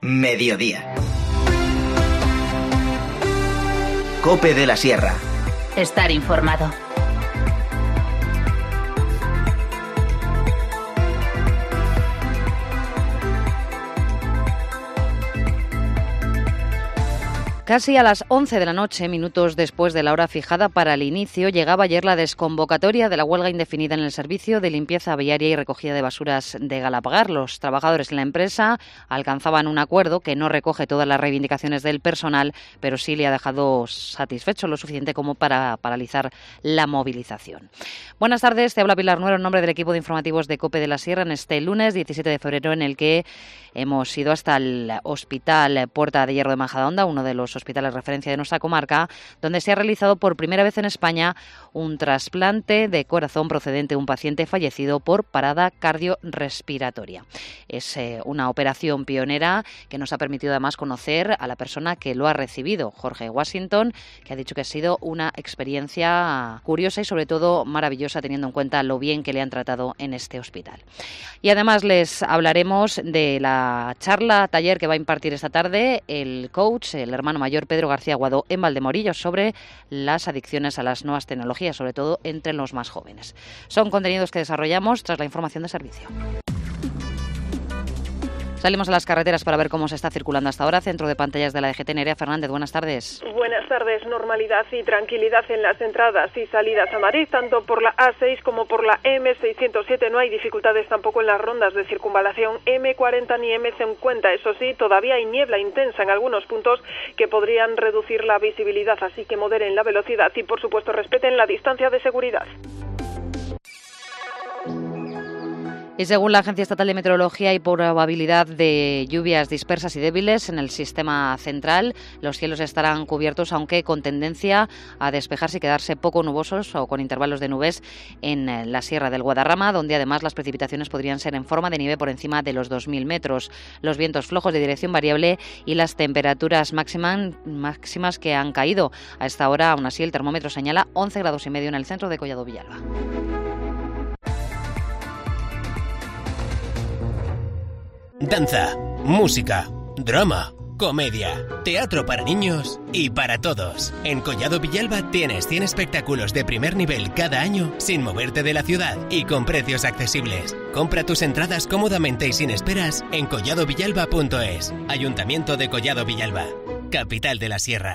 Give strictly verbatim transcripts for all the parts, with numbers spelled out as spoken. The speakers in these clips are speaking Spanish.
Mediodía. COPE de la Sierra. Estar informado. Casi a las once de la noche, minutos después de la hora fijada para el inicio, llegaba ayer la desconvocatoria de la huelga indefinida en el servicio de limpieza viaria y recogida de basuras de Galapagar. Los trabajadores en la empresa alcanzaban un acuerdo que no recoge todas las reivindicaciones del personal, pero sí le ha dejado satisfecho lo suficiente como para paralizar la movilización. Buenas tardes, te habla Pilar Nuero en nombre del equipo de informativos de COPE de la Sierra en este lunes diecisiete de febrero, en el que hemos ido hasta el Hospital Puerta de Hierro de Majadahonda, uno de los hospitales de referencia de nuestra comarca, donde se ha realizado por primera vez en España un trasplante de corazón procedente de un paciente fallecido por parada cardiorrespiratoria. Es eh, una operación pionera que nos ha permitido además conocer a la persona que lo ha recibido, Jorge Washington, que ha dicho que ha sido una experiencia curiosa y sobre todo maravillosa, teniendo en cuenta lo bien que le han tratado en este hospital. Y además les hablaremos de la charla taller que va a impartir esta tarde el coach, el hermano mayor Pedro García Guadó, en Valdemorillos, sobre las adicciones a las nuevas tecnologías, sobre todo entre los más jóvenes. Son contenidos que desarrollamos tras la información de servicio. Salimos a las carreteras para ver cómo se está circulando hasta ahora. Centro de pantallas de la D G T, Nerea Fernández, buenas tardes. Buenas tardes. Normalidad y tranquilidad en las entradas y salidas a Madrid, tanto por la A seis como por la M seiscientos siete. No hay dificultades tampoco en las rondas de circunvalación M cuarenta ni M cincuenta. Eso sí, todavía hay niebla intensa en algunos puntos que podrían reducir la visibilidad, así que moderen la velocidad y, por supuesto, respeten la distancia de seguridad. Y según la Agencia Estatal de Meteorología, hay probabilidad de lluvias dispersas y débiles en el sistema central. Los cielos estarán cubiertos, aunque con tendencia a despejarse y quedarse poco nubosos o con intervalos de nubes en la Sierra del Guadarrama, donde además las precipitaciones podrían ser en forma de nieve por encima de los dos mil metros. Los vientos flojos de dirección variable y las temperaturas máximas, máximas que han caído. A esta hora, aún así, el termómetro señala once grados y medio en el centro de Collado Villalba. Danza, música, drama, comedia, teatro para niños y para todos. En Collado Villalba tienes cien espectáculos de primer nivel cada año sin moverte de la ciudad y con precios accesibles. Compra tus entradas cómodamente y sin esperas en collado villalba punto es. Ayuntamiento de Collado Villalba, capital de la Sierra.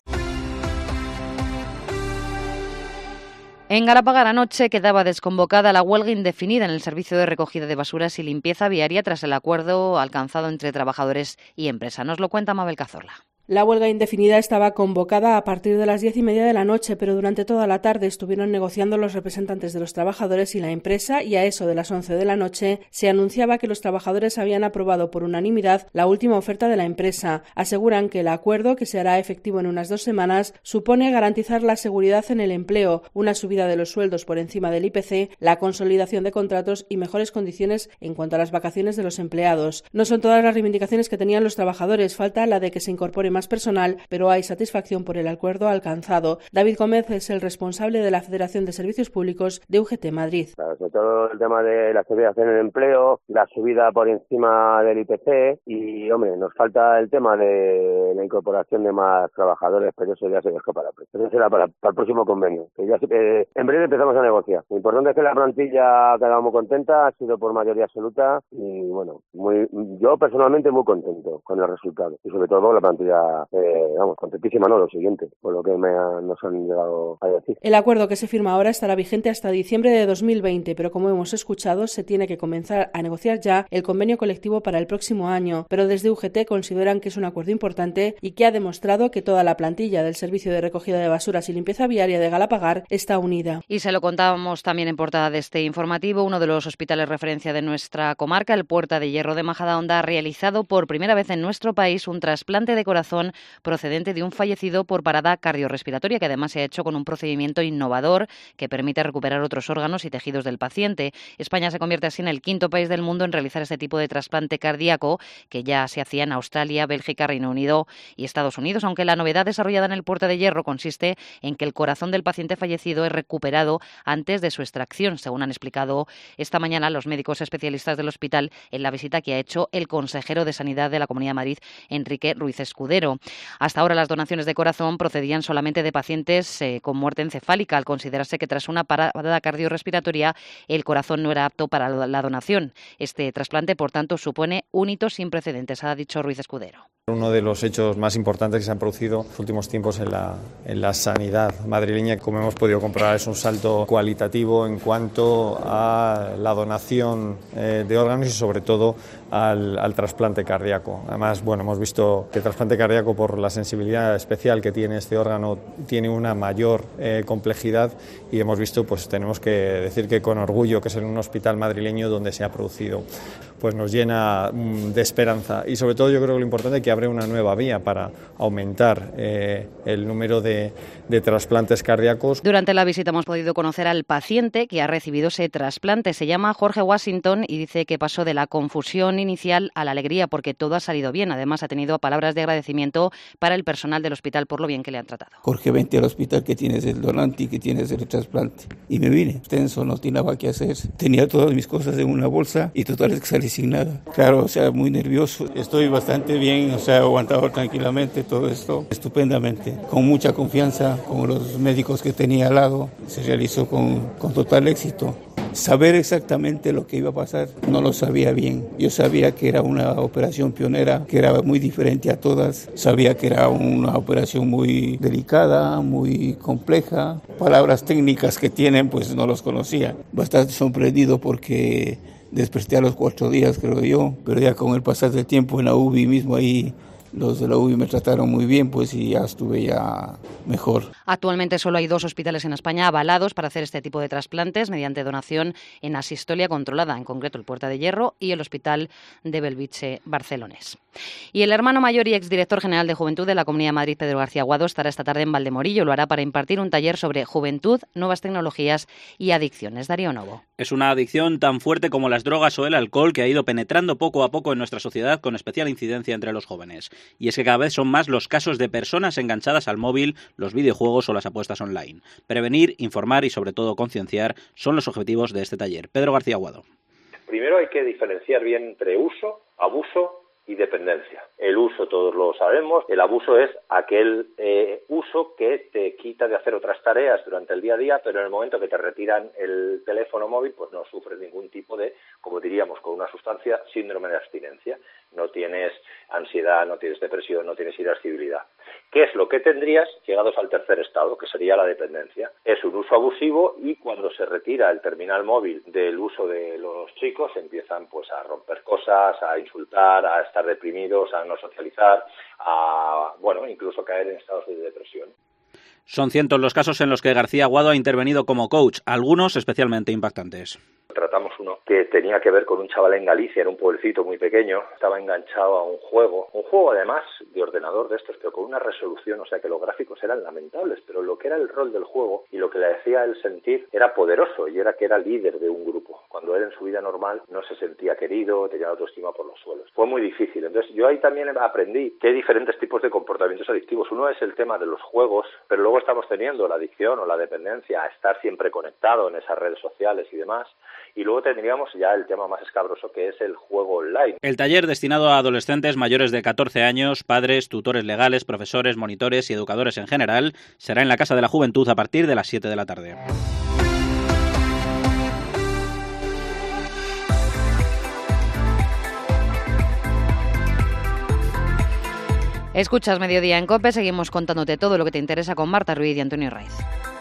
En Galapagar anoche quedaba desconvocada la huelga indefinida en el servicio de recogida de basuras y limpieza viaria tras el acuerdo alcanzado entre trabajadores y empresa. Nos lo cuenta Mabel Cazorla. La huelga indefinida estaba convocada a partir de las diez y media de la noche, pero durante toda la tarde estuvieron negociando los representantes de los trabajadores y la empresa, y a eso de las once de la noche se anunciaba que los trabajadores habían aprobado por unanimidad la última oferta de la empresa. Aseguran que el acuerdo, que se hará efectivo en unas dos semanas, supone garantizar la seguridad en el empleo, una subida de los sueldos por encima del I P C, la consolidación de contratos y mejores condiciones en cuanto a las vacaciones de los empleados. No son todas las reivindicaciones que tenían los trabajadores, falta la de que se incorpore más personal, pero hay satisfacción por el acuerdo alcanzado. David Gómez es el responsable de la Federación de Servicios Públicos de U G T Madrid. Claro, sobre todo el tema de la seguridad en el empleo, la subida por encima del I P C y, hombre, nos falta el tema de la incorporación de más trabajadores, pero eso ya se dejó para, pero eso será para, para el próximo convenio. Que ya, eh, en breve empezamos a negociar. Lo importante es que la plantilla ha quedado muy contenta, ha sido por mayoría absoluta y, bueno, muy, yo personalmente muy contento con el resultado y sobre todo la plantilla Eh, vamos, contentísima, no, lo siguiente, por lo que me ha, nos han llegado a decir. El acuerdo que se firma ahora estará vigente hasta diciembre de dos mil veinte, pero como hemos escuchado, se tiene que comenzar a negociar ya el convenio colectivo para el próximo año, pero desde U G T consideran que es un acuerdo importante y que ha demostrado que toda la plantilla del servicio de recogida de basuras y limpieza viaria de Galapagar está unida. Y se lo contábamos también en portada de este informativo, uno de los hospitales referencia de nuestra comarca, el Puerta de Hierro de Majadahonda, ha realizado por primera vez en nuestro país un trasplante de corazón procedente de un fallecido por parada cardiorrespiratoria, que además se ha hecho con un procedimiento innovador que permite recuperar otros órganos y tejidos del paciente. España se convierte así en el quinto país del mundo en realizar este tipo de trasplante cardíaco, que ya se hacía en Australia, Bélgica, Reino Unido México y Estados Unidos, aunque la novedad desarrollada en el Puerta de Hierro consiste en que el corazón del paciente fallecido es recuperado antes de su extracción, según han explicado esta mañana los médicos especialistas del hospital en la visita que ha hecho el consejero de Sanidad de la Comunidad de Madrid, Enrique Ruiz Escudero. Hasta ahora las donaciones de corazón procedían solamente de pacientes eh, con muerte encefálica, al considerarse que tras una parada cardiorrespiratoria el corazón no era apto para la donación. Este trasplante, por tanto, supone un hito sin precedentes, ha dicho Ruiz Escudero. Uno de los hechos más importantes que se han producido en los últimos tiempos en la, en la sanidad madrileña, como hemos podido comprobar, es un salto cualitativo en cuanto a la donación eh, de órganos y sobre todo al, al trasplante cardíaco. Además, bueno, hemos visto que el trasplante cardíaco, por la sensibilidad especial que tiene este órgano, tiene una mayor eh, complejidad y hemos visto, pues tenemos que decir que con orgullo que es en un hospital madrileño donde se ha producido, pues nos llena mm, de esperanza y sobre todo yo creo que lo importante es que abre una nueva vía para aumentar eh, el número de, de trasplantes cardíacos. Durante la visita hemos podido conocer al paciente que ha recibido ese trasplante. Se llama Jorge Washington y dice que pasó de la confusión inicial a la alegría porque todo ha salido bien. Además ha tenido palabras de agradecimiento para el personal del hospital por lo bien que le han tratado. Jorge, vente al hospital que tienes el donante y que tienes el trasplante. Y me vine. Tenso, no tenía nada que hacer. Tenía todas mis cosas en una bolsa y total es que salí sin nada. Claro, o sea, muy nervioso. Estoy bastante bien, o sea, aguantado tranquilamente todo esto, estupendamente, con mucha confianza, con los médicos que tenía al lado, se realizó con, con total éxito. Saber exactamente lo que iba a pasar no lo sabía bien. Yo sabía que era una operación pionera, que era muy diferente a todas. Sabía que era una operación muy delicada, muy compleja. Palabras técnicas que tienen, pues no los conocía. Bastante sorprendido porque desperté a los cuatro días, creo yo, pero ya con el pasar del tiempo en la U B I mismo ahí, los de la U B I me trataron muy bien, pues y ya estuve ya mejor. Actualmente solo hay dos hospitales en España avalados para hacer este tipo de trasplantes mediante donación en asistolia controlada, en concreto el Puerta de Hierro y el Hospital de Belvitge barcelonés. Y el hermano mayor y exdirector general de Juventud de la Comunidad de Madrid, Pedro García Aguado, estará esta tarde en Valdemorillo. Lo hará para impartir un taller sobre juventud, nuevas tecnologías y adicciones. Darío Novo. Es una adicción tan fuerte como las drogas o el alcohol que ha ido penetrando poco a poco en nuestra sociedad con especial incidencia entre los jóvenes. Y es que cada vez son más los casos de personas enganchadas al móvil, los videojuegos o las apuestas online. Prevenir, informar y sobre todo concienciar son los objetivos de este taller. Pedro García Aguado. Primero hay que diferenciar bien entre uso, abuso y dependencia. El uso todos lo sabemos, el abuso es aquel eh, uso que te quita de hacer otras tareas durante el día a día, pero en el momento que te retiran el teléfono móvil, pues no sufres ningún tipo de, como diríamos con una sustancia, síndrome de abstinencia. No tienes ansiedad, no tienes depresión, no tienes irascibilidad. ¿Qué es lo que tendrías llegados al tercer estado, que sería la dependencia? Es un uso abusivo y cuando se retira el terminal móvil del uso de los chicos empiezan pues a romper cosas, a insultar, a estar deprimidos, a no socializar, a bueno, incluso caer en estados de depresión. Son cientos los casos en los que García Aguado ha intervenido como coach, algunos especialmente impactantes. Tratamos uno que tenía que ver con un chaval en Galicia, en un pueblecito muy pequeño, estaba enganchado a un juego, un juego además de ordenador de estos, pero con una resolución, o sea que los gráficos eran lamentables, pero lo que era el rol del juego y lo que le hacía él sentir era poderoso y era que era líder de un grupo. Cuando él en su vida normal no se sentía querido, tenía autoestima por los suelos. Fue muy difícil, entonces yo ahí también aprendí que hay diferentes tipos de comportamientos adictivos. Uno es el tema de los juegos, pero luego estamos teniendo la adicción o la dependencia a estar siempre conectado en esas redes sociales y demás. Y luego tendríamos ya el tema más escabroso, que es el juego online. El taller destinado a adolescentes mayores de catorce años, padres, tutores legales, profesores, monitores y educadores en general, será en la Casa de la Juventud a partir de las siete de la tarde. Escuchas Mediodía en COPE, seguimos contándote todo lo que te interesa con Marta Ruiz y Antonio Raiz.